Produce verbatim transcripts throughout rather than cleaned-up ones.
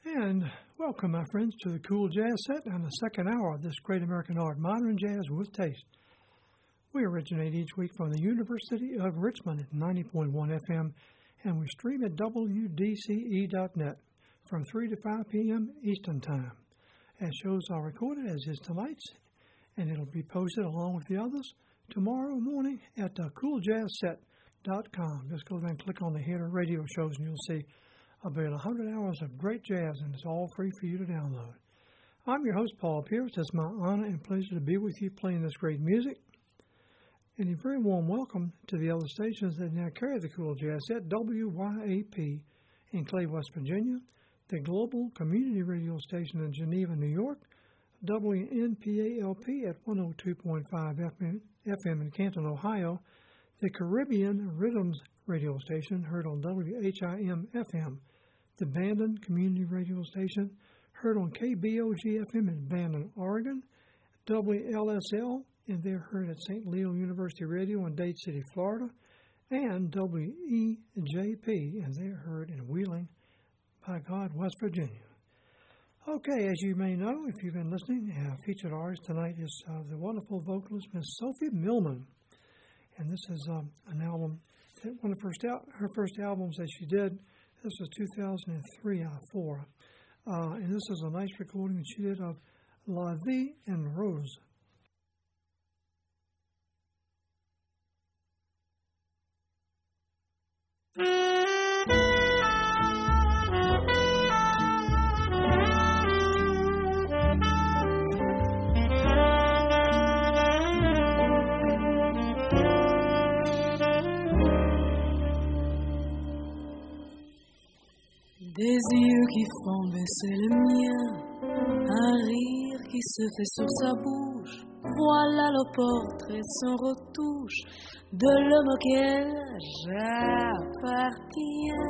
And welcome, my friends, to the Cool Jazz Set and the second hour of this great American art, modern jazz with taste. We originate each week from the University of Richmond at ninety point one F M, and we stream at W D C E dot net from three to five p.m. Eastern Time. As shows are recorded as is tonight's, and it'll be posted along with the others tomorrow morning at uh, cool jazz set dot com. Just go there and click on the header radio shows, and you'll see about one hundred hours of great jazz, and it's all free for you to download. I'm your host, Paul Pierce. It's my honor and pleasure to be with you playing this great music. And a very warm welcome to the other stations that now carry the Cool Jazz Set, W Y A P in Clay, West Virginia, the Global Community Radio Station in Geneva, New York, W N P A L P at one oh two point five F M in Canton, Ohio, the Caribbean Rhythms Radio Station heard on W H I M F M, the Bandon Community Radio Station heard on K B O G F M in Bandon, Oregon, W L S L, and they're heard at Saint Leo University Radio in Dade City, Florida, and W E J P, and they're heard in Wheeling, by God, West Virginia. Okay, as you may know, if you've been listening, our featured artist tonight is uh, the wonderful vocalist, Miss Sophie Millman. And this is um, an album, that one of the first al- her first albums that she did. This was two thousand three, uh, four. Uh, and this is a nice recording that she did of La Vie en Rose. Des yeux qui font baisser le mien, un rire qui se fait sur sa bouche. Voilà le portrait sans retouche de l'homme auquel j'appartiens.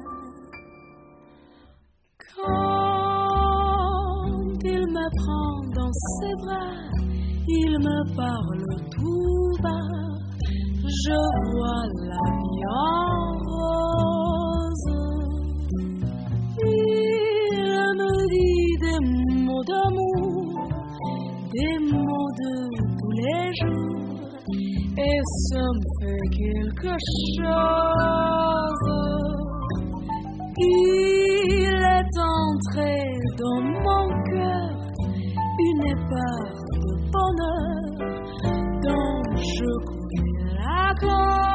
Quand il me prend dans ses bras, il me parle tout bas, je vois la vie en rose. Il me dit des mots d'amour, des mots de tous les jours, et ça me fait quelque chose. Il est entré dans mon cœur une épave de bonheur dont je connais la cause.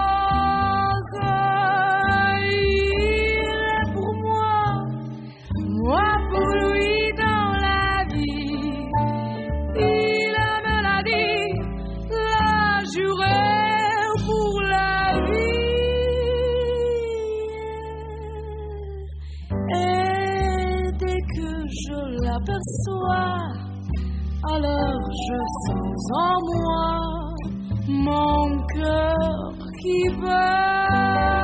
Moi pour lui dans la vie, il me l'a dit, l'a juré pour la vie. Et dès que je l'aperçois, alors je sens en moi mon cœur qui bat.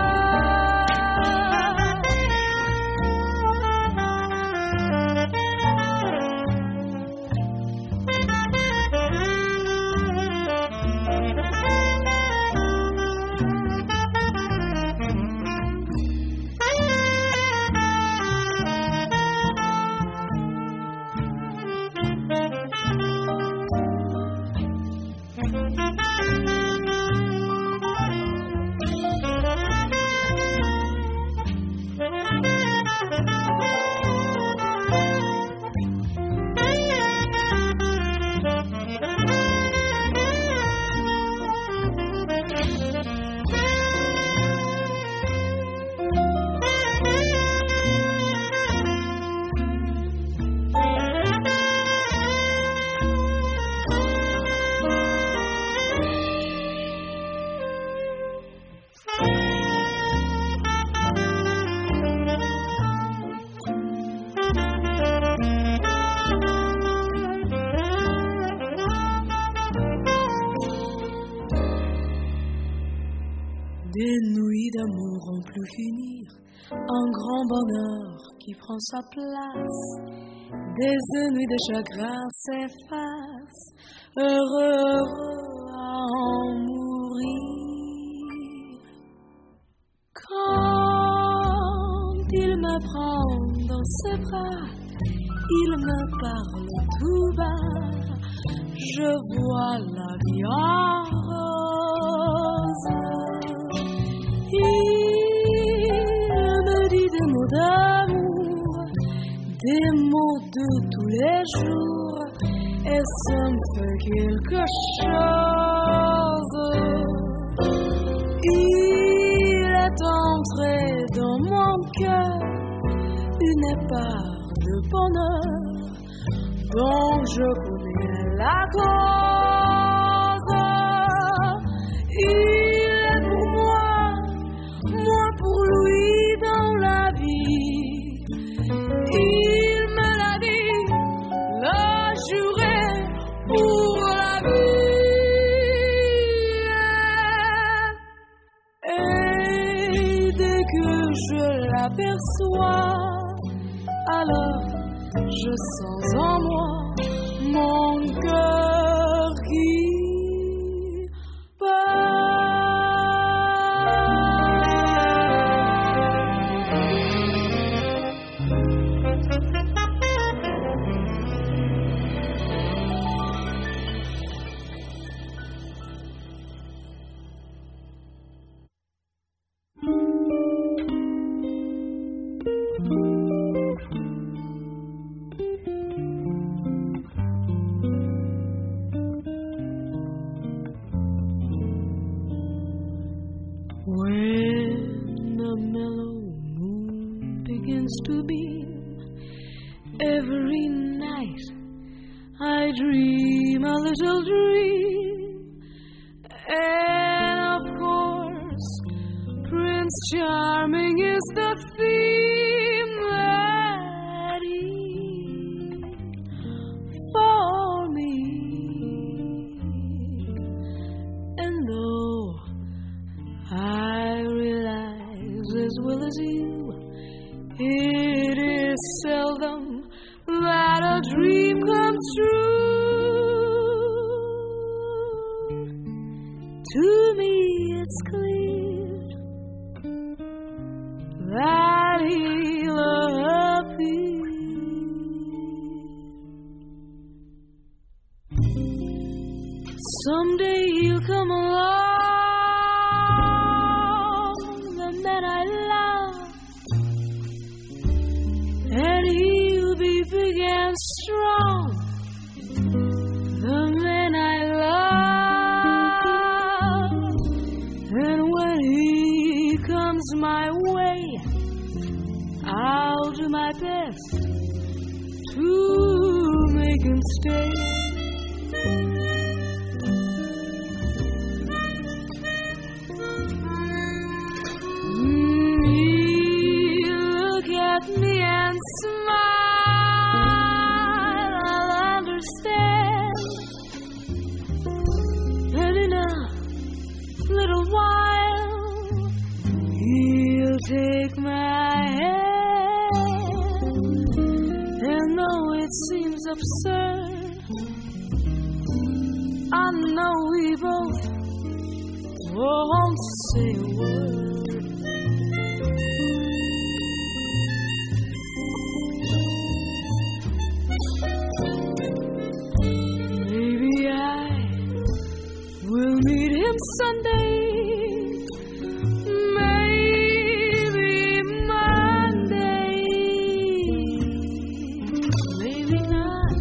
Des nuits d'amour ont pu finir, un grand bonheur qui prend sa place. Des nuits de chagrin s'effacent, heureux, heureux à en mourir. Quand il me prend dans ses bras, il me parle tout bas, je vois la vie en rose. Il me dit des mots d'amour, des mots de tous les jours, et ça me fait quelque chose. Il est entré dans mon cœur une part de bonheur dont je connais la cause. Il est pour moi, moi pour lui dans la vie. Il me l'a dit, l'a juré pour la vie. Et dès que je l'aperçois, alors je sens en moi mon cœur qui to beam. Every night I dream a little dream, and of course Prince Charming is the theme that he for me. And though I realize as well as you, it is seldom that a dream comes true. To me it's clear that he'll appear. Someday he'll come along, the man I love, and he'll be big and strong, the man I love. And when he comes my way, I'll do my best to make him stay. Mm, he'll look at me and smile, I'll understand. And in a little while, he'll take my hand. And though it seems absurd, I know we both won't say a word. We'll meet him Sunday, maybe Monday, maybe not.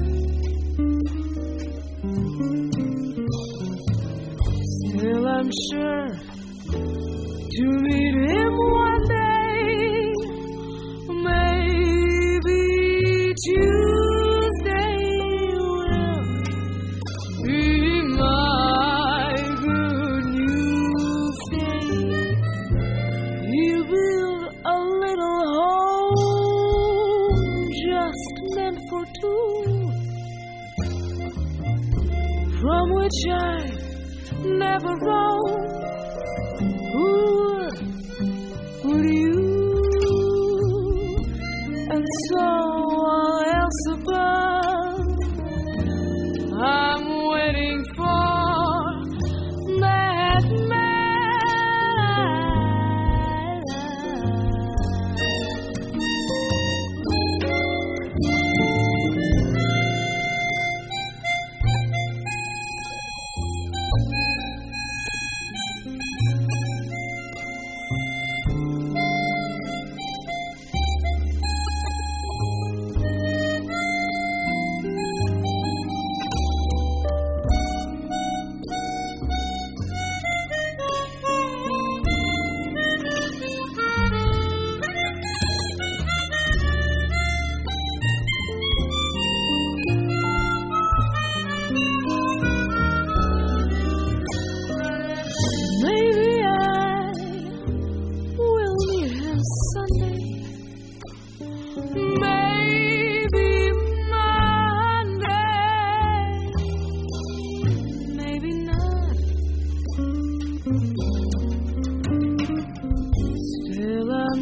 Still, I'm sure to meet him one day, maybe Tuesday will be my good news day. He'll build a little home just meant for two, from which I never roam. Who would, would you? And so all else above, I'm waiting for that man I love.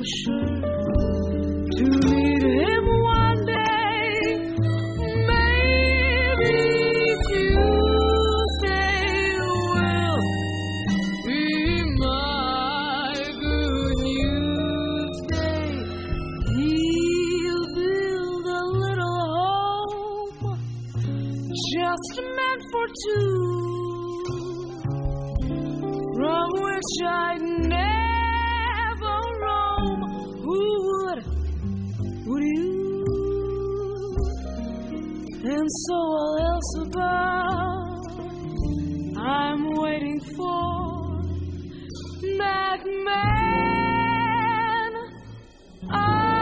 sure to meet him one day. Maybe Tuesday will be my good news day. He'll build a little home just meant for two, from which I'd never roam. Who would, would you? And so all else about, I'm waiting for that man I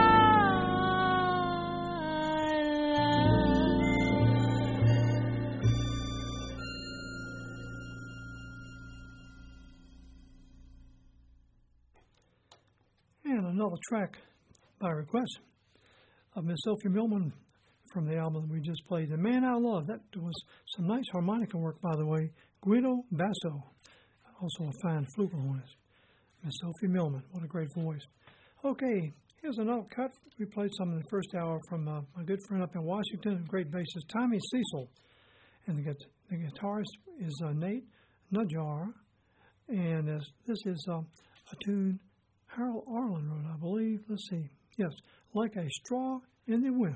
And another track by request of Miss Sophie Millman from the album we just played, The Man I Love. That was some nice harmonica work, by the way. Guido Basso, also a fine flugelhornist. Miss Sophie Millman, what a great voice. Okay, here's another cut. We played some in the first hour from uh, my good friend up in Washington, a great bassist, Tommy Cecil. And the, the guitarist is uh, Nate Najjar. And as, this is uh, a tune Harold Arlen wrote, I believe. Let's see. Yes, Like a Straw in the Wind.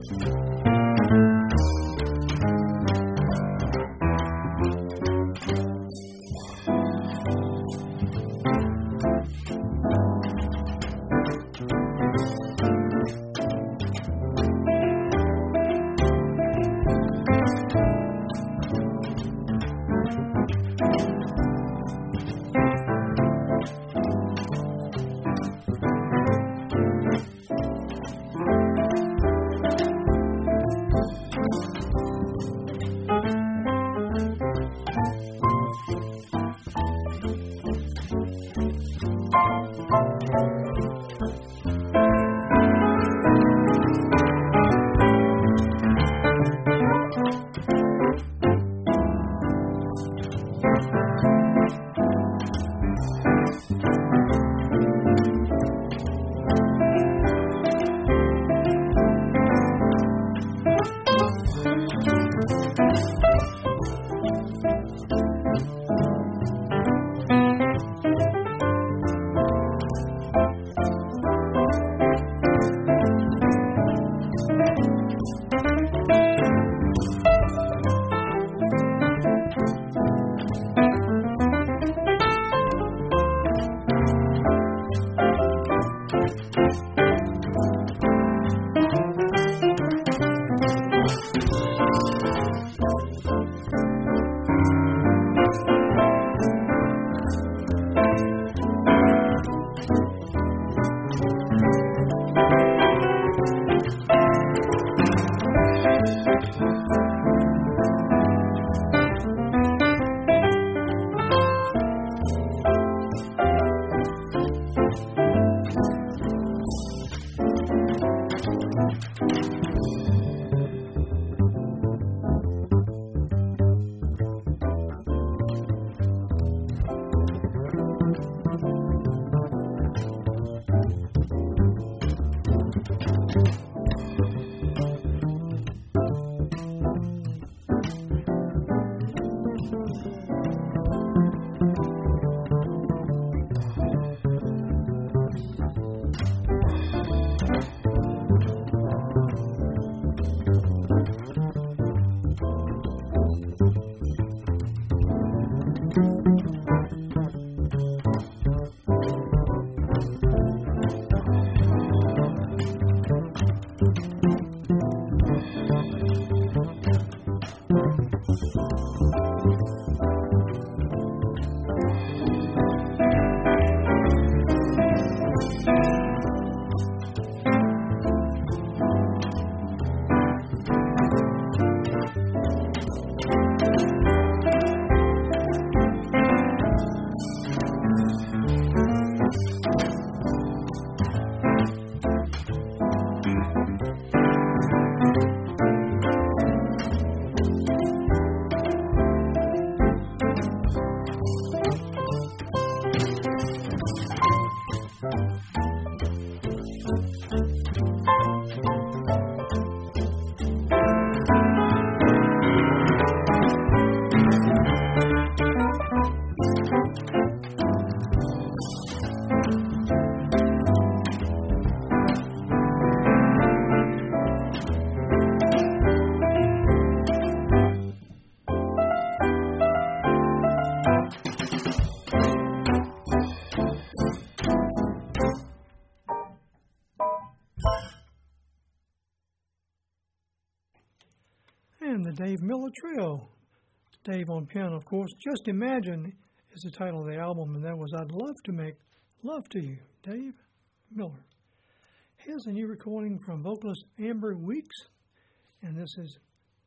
And the Dave Miller Trio. Dave on piano, of course. Just Imagine is the title of the album, and that was I'd Love to Make Love to You, Dave Miller. Here's a new recording from vocalist Amber Weeks, and this is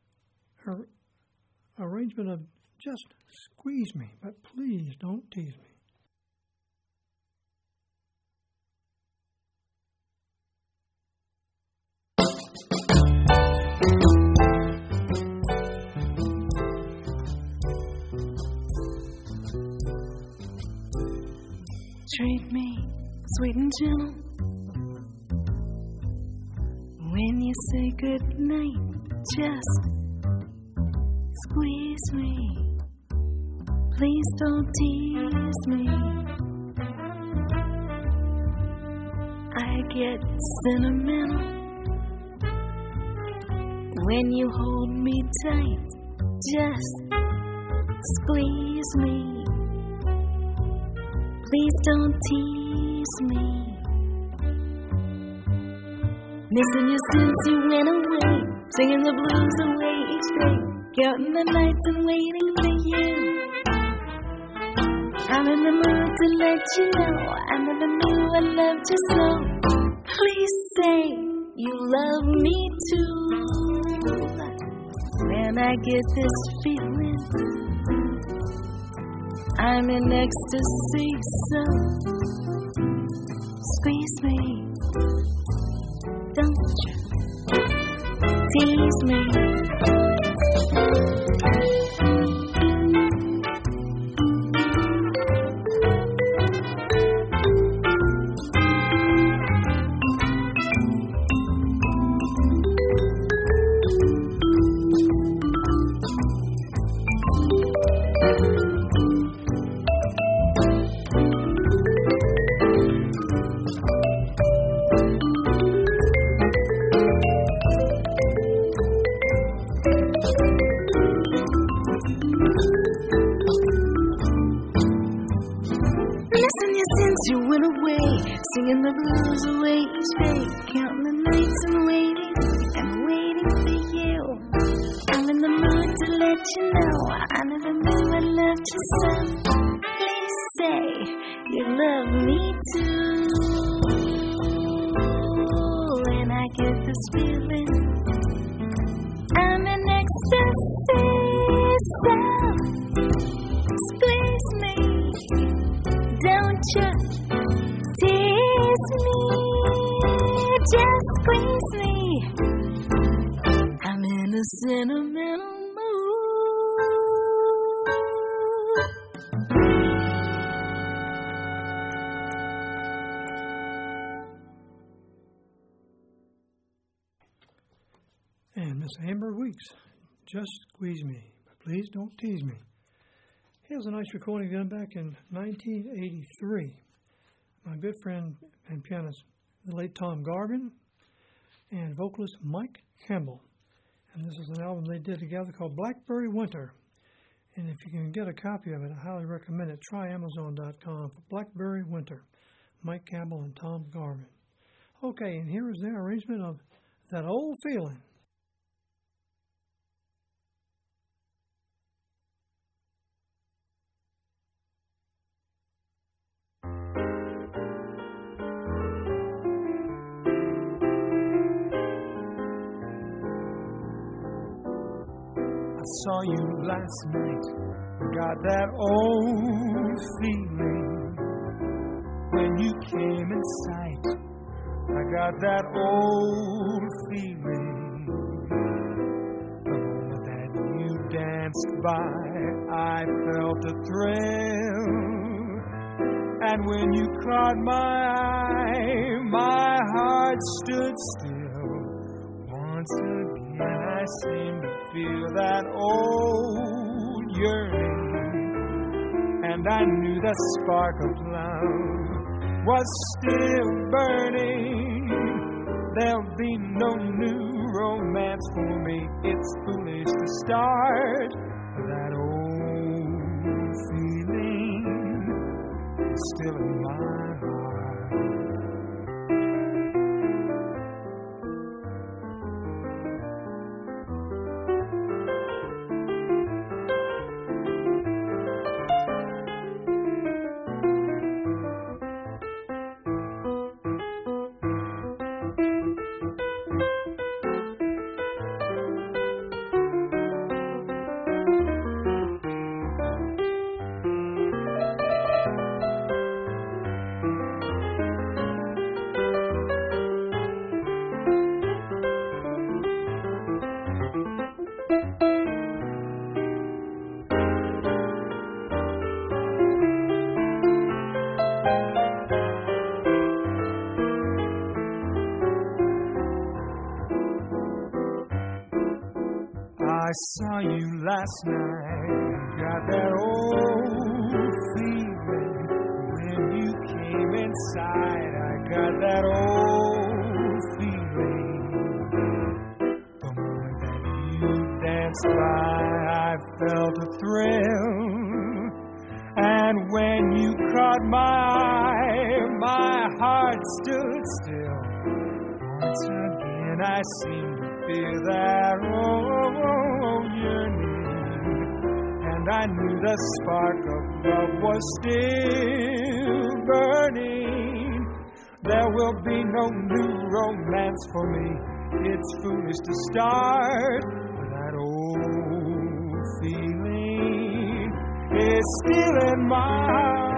her arrangement of Just Squeeze Me, but please don't tease me. Treat me sweet and gentle when you say good night. Just squeeze me. Please don't tease me. I get sentimental when you hold me tight, just squeeze me. Please don't tease me. Missing you since you went away, singing the blues away each day, counting the nights and waiting for you. I'm in the mood to let you know I never knew I loved you so. Please say you love me too. When I get this feeling, I'm in ecstasy, so squeeze me, don't you tease me. Singing the blues away each day, counting the nights and waiting, and waiting for you. I'm in the mood to let you know I never knew I loved you so. Please say you love me too. When I get this feeling, I'm in ecstasy, so squeeze me, don't you tease me, just squeeze me. I'm in a sentimental mood. And Miss Amber Weeks, just squeeze me, but please don't tease me. Here's a nice recording done back in nineteen eighty-three. My good friend and pianist, the late Tom Garvin, and vocalist Mike Campbell. And this is an album they did together called Blackberry Winter. And if you can get a copy of it, I highly recommend it. Try Amazon dot com for Blackberry Winter, Mike Campbell and Tom Garvin. Okay, and here is their arrangement of That Old Feeling. Saw you last night, got that old feeling when you came in sight. I got that old feeling the moment that you danced by. I felt a thrill, and when you caught my eye, my heart stood still. Once again I seemed to feel that old yearning, and I knew the spark of love was still burning. There'll be no new romance for me. It's foolish to start. That old feeling is still in my heart. I saw you last night, got that old feeling when you came inside. I got that old feeling the moment that passed by, I felt a thrill. And when you caught my eye, my heart stood still. Once again I seemed to feel that oh, yearning. And I knew the spark of love was still burning. There will be no new romance for me. It's foolish to start, but that old feeling is still in my heart.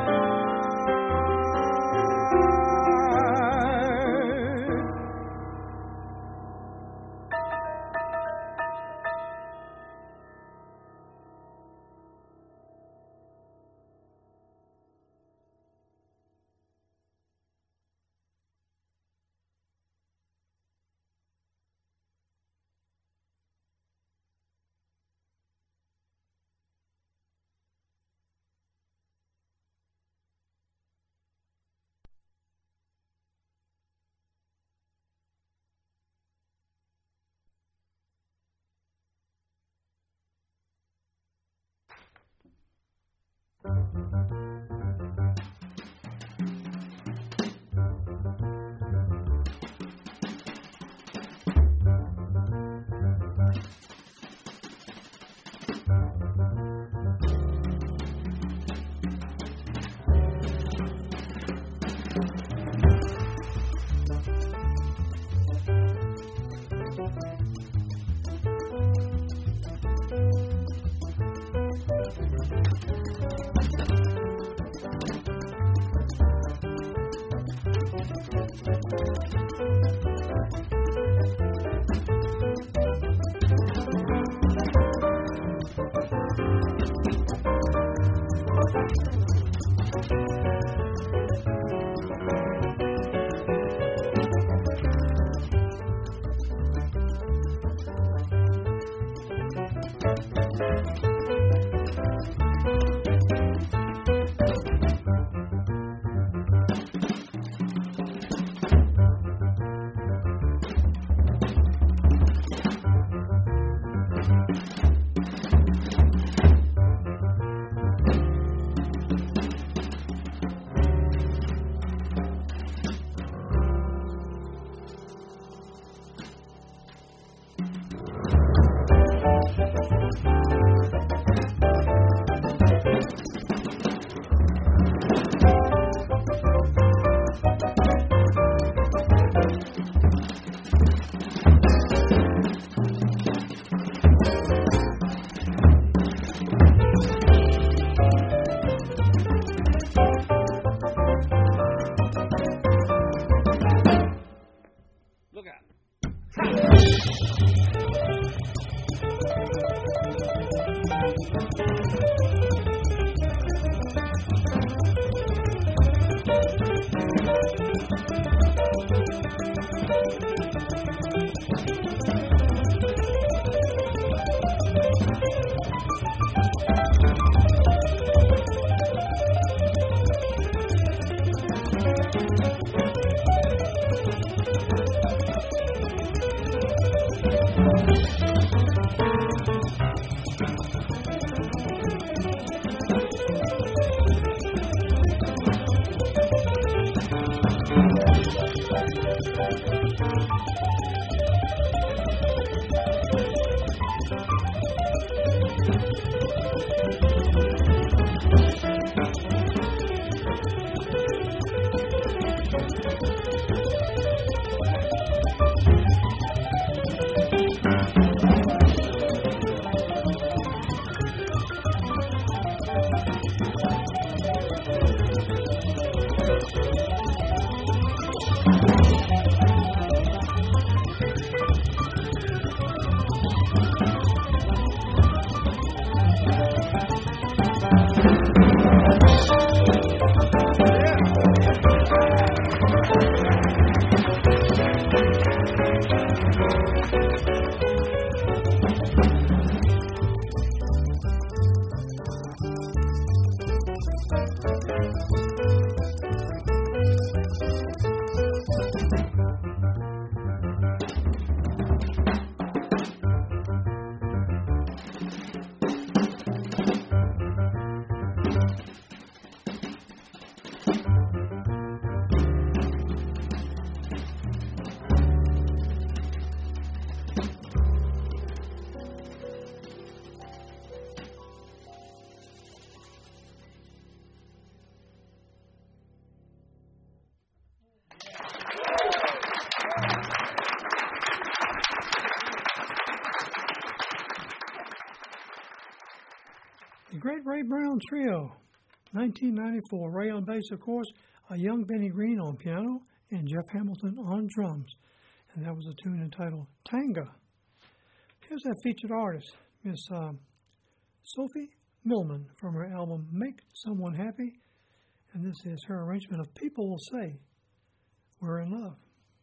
Great Ray Brown Trio, nineteen ninety-four. Ray on bass, of course, a young Benny Green on piano, and Jeff Hamilton on drums. And that was a tune entitled Tanga. Here's that featured artist, Miss uh, Sophie Millman, from her album Make Someone Happy. And this is her arrangement of People Will Say We're in Love.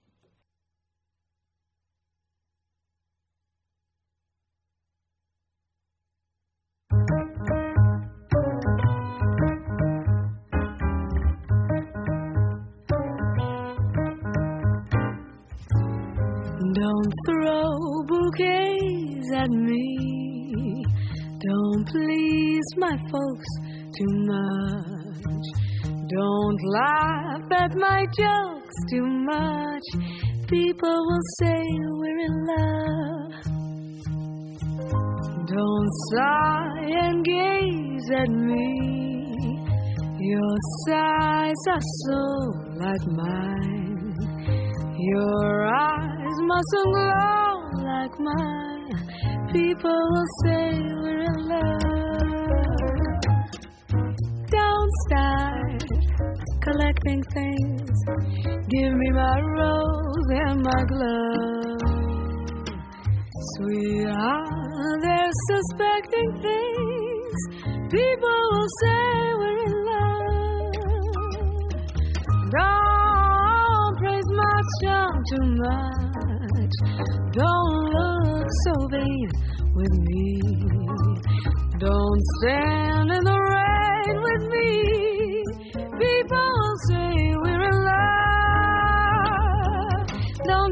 Don't throw bouquets at me. Don't please my folks too much. Don't laugh at my jokes too much. People will say we're in love. Don't sigh and gaze at me. Your sighs are so like mine. Your eyes mustn't glow like mine. People will say we're in love. Don't start collecting things. Give me my rose and my glove. Sweetheart, they're suspecting things. People will say we're in love. Don't praise my charm too much. Don't look so vain with me. Don't stand in the rain with me. People will say we're in love. Don't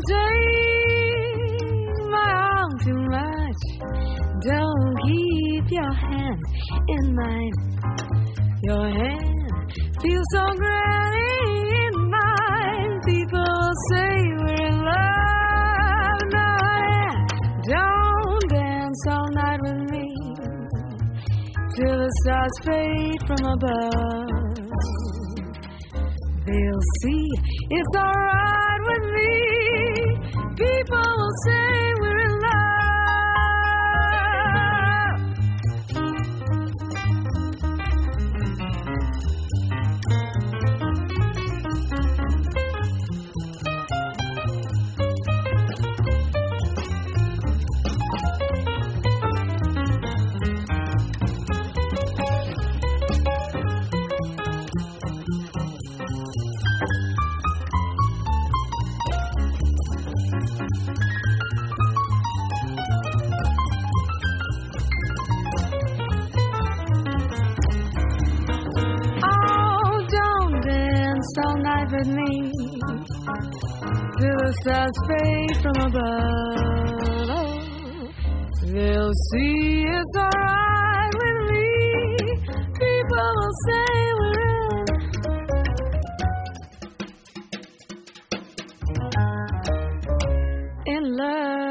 take my arm too much. Don't keep your hand in mine. Your hand feels so grand in mine. People say we're in love. No, yeah. Don't dance all night with me till the stars fade from above. They'll see it's alright with me. People will say we're in love. All night with me till the stars fade from above. Oh, they'll see it's alright with me. People will say we're in, in love.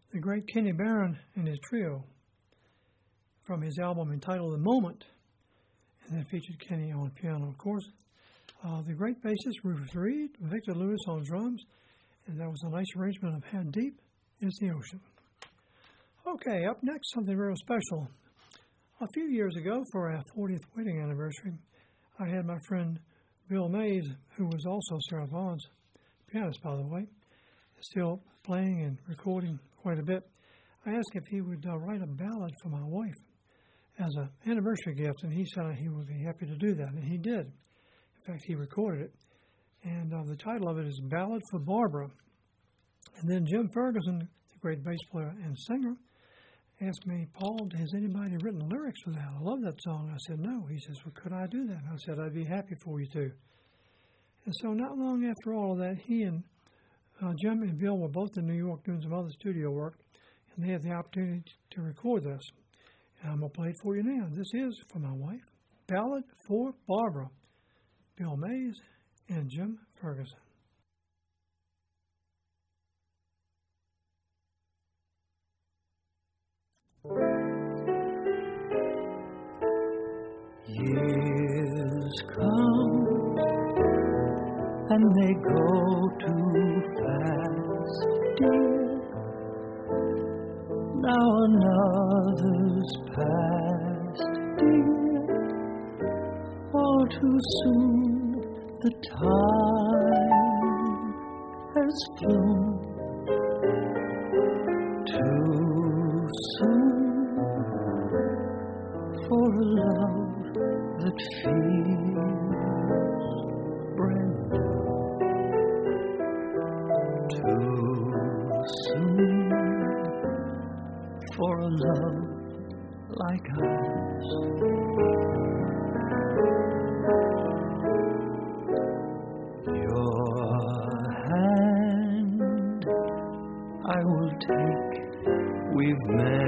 the great Kenny Barron and his trio from his album entitled The Moment, and that featured Kenny on piano, of course. Uh, the great bassist Rufus Reid, Victor Lewis on drums, and that was a nice arrangement of How Deep Is the Ocean. Okay, up next, something real special. A few years ago, for our fortieth wedding anniversary, I had my friend Bill Mays, who was also Sarah Vaughan's pianist, by the way, still playing and recording quite a bit. I asked if he would uh, write a ballad for my wife as an anniversary gift, and he said he would be happy to do that, and he did. In fact, he recorded it, and uh, the title of it is Ballad for Barbara. And then Jim Ferguson, the great bass player and singer, asked me, Paul, has anybody written lyrics for that? I love that song. I said, no. He says, well, could I do that? I said, I'd be happy for you to. And so not long after all of that, he and uh, Jim and Bill were both in New York doing some other studio work, and they had the opportunity to record this. And I'm going to play it for you now. This is, for my wife, Ballad for Barbara, Bill Mays and Jim Ferguson. Years come and they go too fast, dear. Now another's past, dear. All too soon the time has flown. Too soon for a love that feels brand new. Too soon for a love like ours. Your hand I will take, we've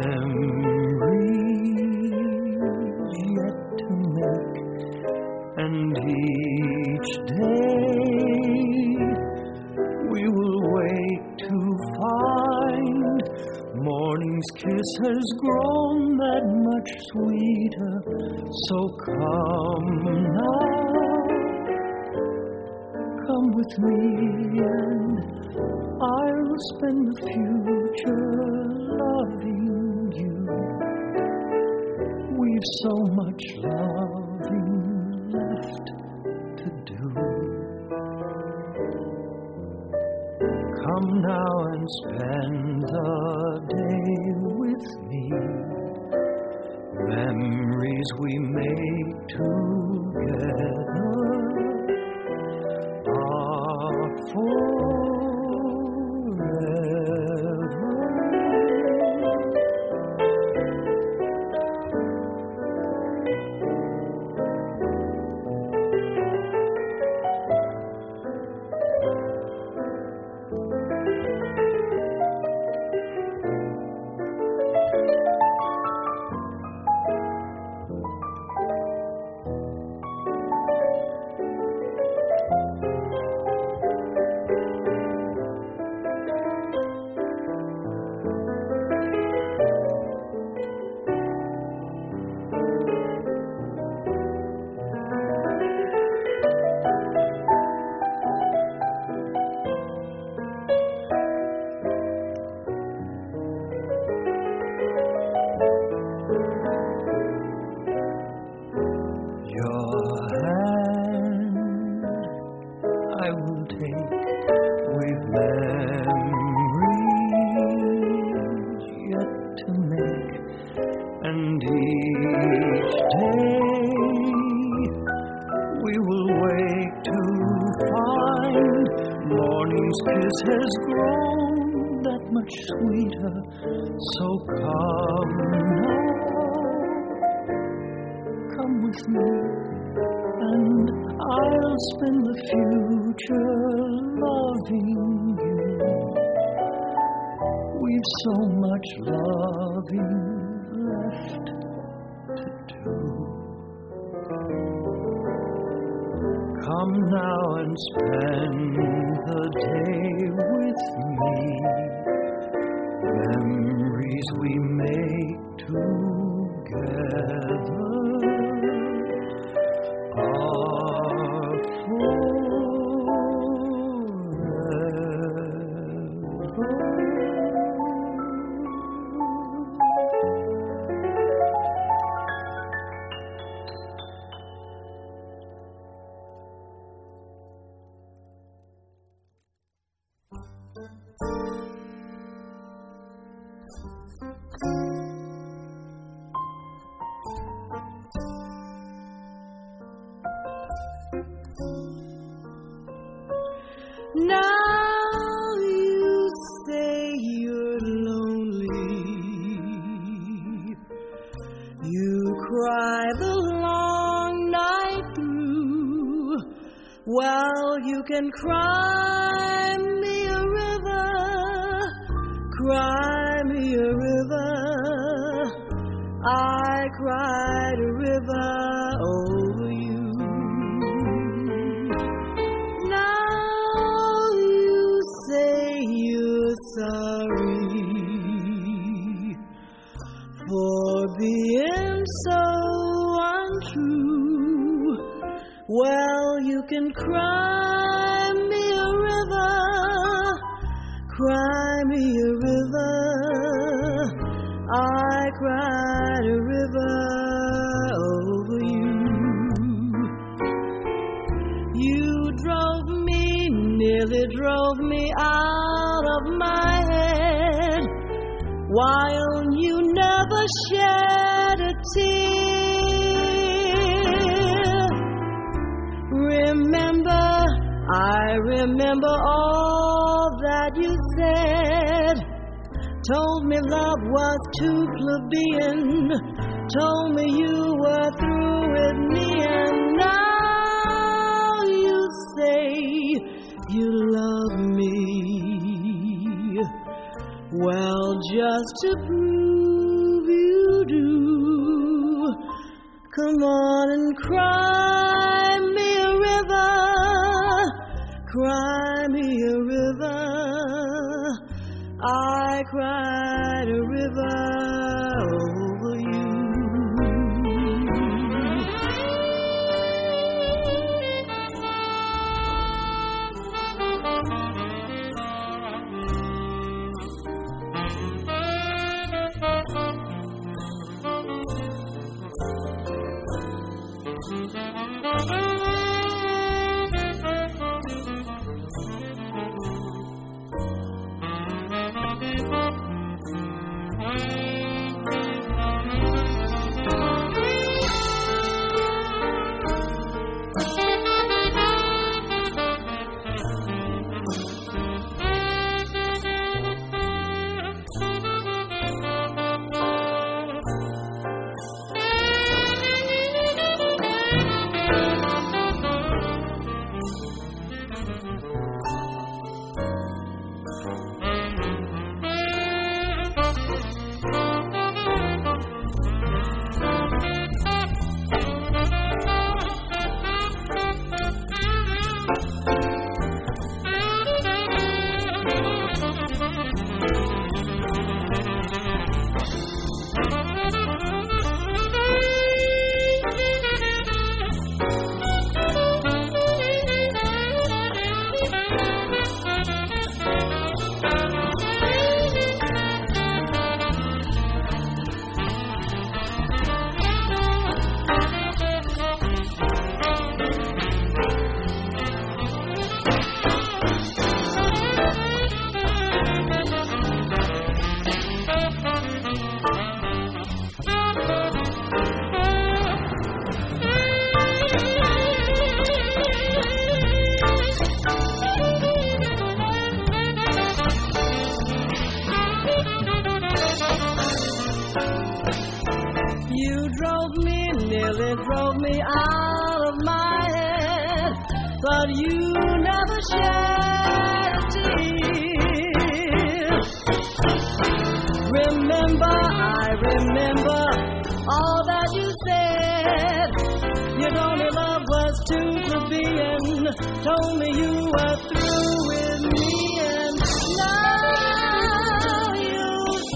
memories yet to make, and each day we will wait to find morning's kiss has grown that much sweeter. So come now, come with me, and I'll spend the future loving you. We've so much loving left to do. Come now and spend the day with me. Memories we make together are forever. Has grown that much sweeter, so come now, come with me, and I'll spend the future loving you. We've so much loving left to do. Come now and spend the day with me. memories we make together are Now you say you're lonely. You cry the long night through. Well, you can cry me a river, cry me a river. I cried a river over you. Sorry for being so untrue. Well, you can cry me a river, cry me a river. I cried a river over you. You drove me, nearly drove me out of my head, while you never shed a tear. Remember, I remember all that you said. Told me love was too plebeian, told me you were through with me, and now you say you love me. Well, just to prove you do, come on and cry me a river, cry me a river. I cried a river over you. Nearly drove me out of my head, but you never shed a tear. Remember, I remember all that you said. You told me love was too plebeian, told me you were through with me, and now you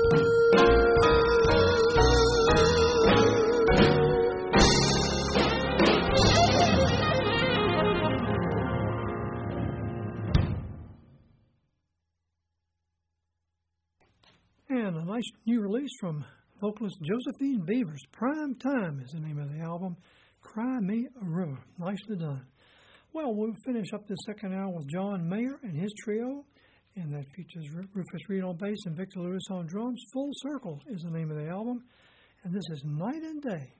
And a nice new release from vocalist Josephine Beavers. Prime Time is the name of the album. Cry Me a River. Nicely done. Well, we'll finish up this second hour with John Mayer and his trio, and that features Rufus Reid on bass and Victor Lewis on drums. Full Circle is the name of the album, and this is Night and Day.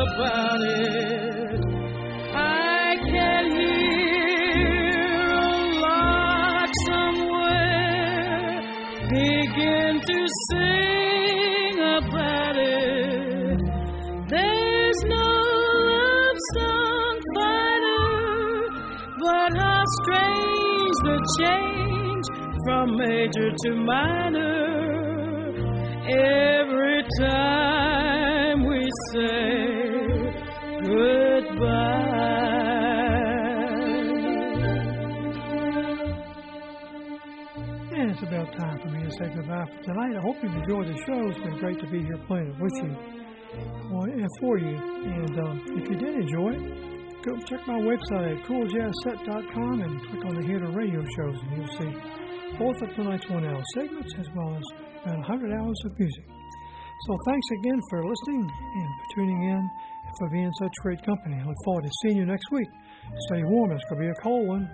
About it, I can hear a sing about it. There's no love song finer, but how strange the change from major to minor every time we say goodbye. And it's about time for me to say goodbye for tonight. I hope you've enjoyed the show. It's been great to be here playing it with you and for you. And um, if you did enjoy it, go check my website at cool jazz set dot com and click on the Hit or Radio shows, and you'll see both of tonight's one-hour segments as well as about one hundred hours of music. So thanks again for listening and for tuning in and for being such great company. I look forward to seeing you next week. Stay warm. It's going to be a cold one.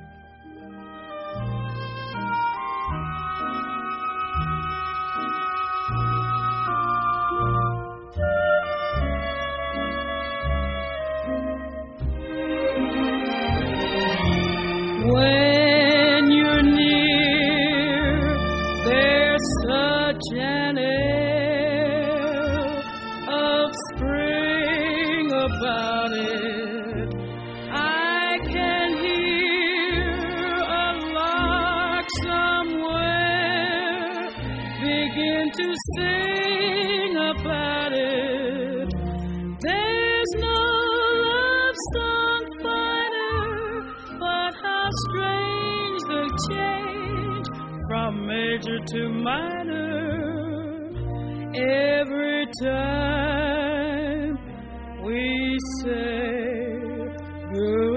When you're near, there's such an air of spring about it. I can hear a lark somewhere begin to sing about it. There's no love song finer, but how strange the change from major to minor every time we say goodbye.